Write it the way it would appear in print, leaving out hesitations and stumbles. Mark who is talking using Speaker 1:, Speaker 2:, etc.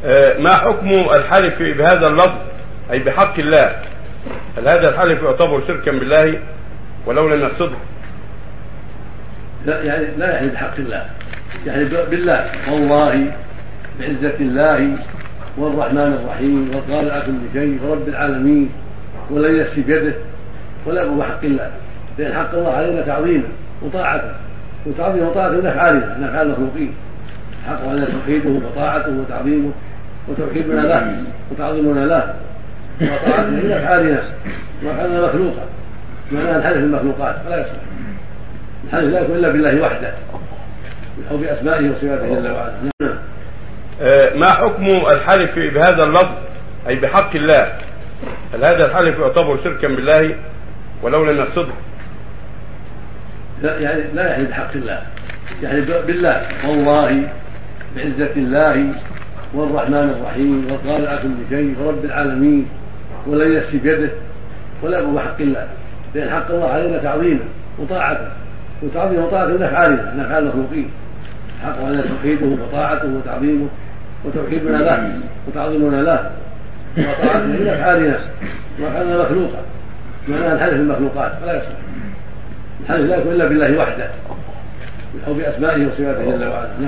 Speaker 1: ما حكم الحلف بهذا اللفظ أي بحق الله؟ هل هذا الحلف يعتبر شركا بالله ولو لم يقصده؟
Speaker 2: لا، يعني لا يحلف بحق الله، يعني بالله، والله بعزة الله والرحمن الرحيم والقادر على كل شيء ورب العالمين ولن يسفي بيده، ولا يقول بحق الله، لأن حق الله علينا تعظيمه وطاعته، وتعظيمه وطاعته من أفعالنا من أفعال المخلوقين. حق علينا توحيده وطاعته وتعظيمه وتوحيدنا له وتعظيمنا له وطاعته من أفعالنا وأفعالنا مخلوقة، معناها الحلف بالمخلوقات فلا يصح. الحلف لا يكون إلا بالله وحده أو بأسمائه وصفاته جل وعلا.
Speaker 1: ما حكم الحلف بهذا اللفظ أي بحق الله؟ هل هذا الحلف يعتبر شركا بالله ولو لم يقصده؟
Speaker 2: لا، يعني لا يحلف بحق الله، يعني بالله، والله بعزة الله والرحمن الرحيم والقادر على كل شيء ورب العالمين ولن يسفي بيده، ولا يقول بحق الله، لأن حق الله علينا تعظيمه وطاعته، وتعظيمه وطاعته من أفعالنا من أفعال المخلوقين. حق علينا توحيده وطاعته وتعظيمه وتوحيدنا له وتعظيمنا له وطاعته من أفعالنا وأفعالنا مخلوقة، معناها الحلف بالمخلوقات فلا يصح. الحلف لا يكون إلا بالله وحده أو بأسمائه وصفاته جل وعلا.